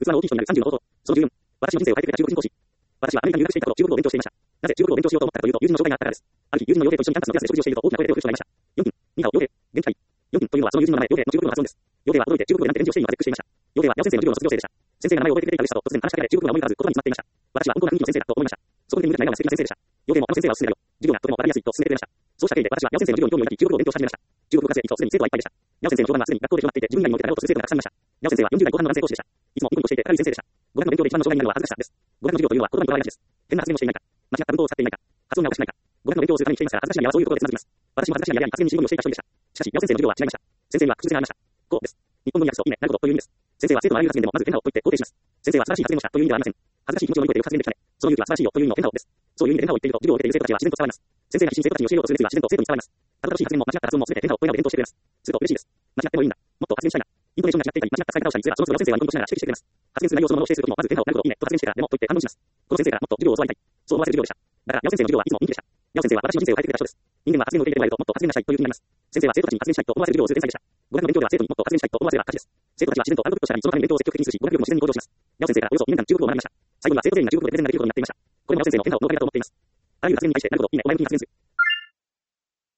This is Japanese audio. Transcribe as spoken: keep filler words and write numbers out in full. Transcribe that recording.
器の大きい人になるさんじゅうの弟。そのじゅうよん。私の人生を変えてくれた中国人講師。私はアメリカに留学していた頃、中国語を勉強していました。なぜ中国語を勉強しようと思ったかというと、友人の紹介があったからです。ある日、友人の傭兵と一緒にキャンパスのテラスで食事をしていると大きな声で送ってしまいました。よん分。にはお、傭兵。元気かい。よん分というのはその友人の名前、傭兵の中国語の発音です。傭兵は驚いて中国語でなんて返事をしていいのか絶句していました。傭兵はヤオ先生の授業の卒業生でした。先生が名前を覚えてくれていた嬉しさと突然話しかけられ、中国語が思い浮かばず言葉に詰まっていました。私は本当な雰囲気の先生だと思いました。そこで眠る笑顔が素敵な先生でした。傭兵もあの先生はおすすめだよ。授業がとてもわかりやすいと勧めてくれました。そうした経緯で私はヤオ先生の授業に興味を抱き中国語を勉強し始めました。中国語科生いつもすでに生徒はいっぱいでした。ヤオ先生の評判はすでに学校で広まっていて、自分以外にも受けたようとする生徒がたくさんいました。ヤオ先生はよんじゅう代後半の男性講師でした。いつもニコニコしていて明るい先生でした。語学の勉強で一番の障害になるのは恥ずかしさです。語学の授業というのは言葉にこだわりがちです。変な発言をしていないか、間違った文法を使っていないか、発音がおかしくないか、語学の勉強をするためにしていますから恥ずかしなりはそういうところでつまずきます。私も恥ずかしなりや発言に尻込みをしていた一人でした。しかし、ヤオ先生の授業は違いました。先生には確実がありました。こうです。日本語に訳すと、いいね、なるほどという意味です。先生は生徒のあらゆる発言でもまず変なをと言って肯定します。先生は素晴らしい発言をしたという意味ではありません。恥ずかしい気持ちを乗り越えてよく発言できたね。その勇気は素晴らしいよという意味の変なをです。そういう意味で変なを言っていると、授業を受けている生徒たちは自然と伝わります。先生が必死に生徒たちに教えようとする熱意は自然と生徒に伝わります。たどたどしい発言も間違った発音も全て変なをこういうのを伝統してくれます。すると嬉しいです。間違ってもいいんだ。もっと発言したいな。イントネーションが違っていたり、間違った使い方をしたりすれば、その都度先生はニコニコしながら指摘してくれます。発言する内容そのものを指定するときも、まず変なをなるほど、いいねと発言してから、でもと言って反論します。この先生からもっと授業を教わりたい。そう思わせる授業でした。だから、ヤオ先生の授業はいつも人気でした。ヤオ先生は私の人生を変えてくれた人です。人間は発言を受け入れてもらえると、もっと発言がしたいという気になります。先生は生徒たちに発言したいと思わせる授業をする天才でした。語学の勉強では生徒にもっと発言したいと思わせる勝ちです。生徒たちは自然とアウトプットしたら、そのために勉強を積極的にするし、語学力も自然に向上します。ヤオ先生からおよそにねんかん中国語を学びました。最後には生徒全員が中国語でプレゼンができることになっていました。これもヤオ先生の変なを乗っかり方と思っています。あらゆる発言に対して、なるほど、いいね、お前向きに発言する。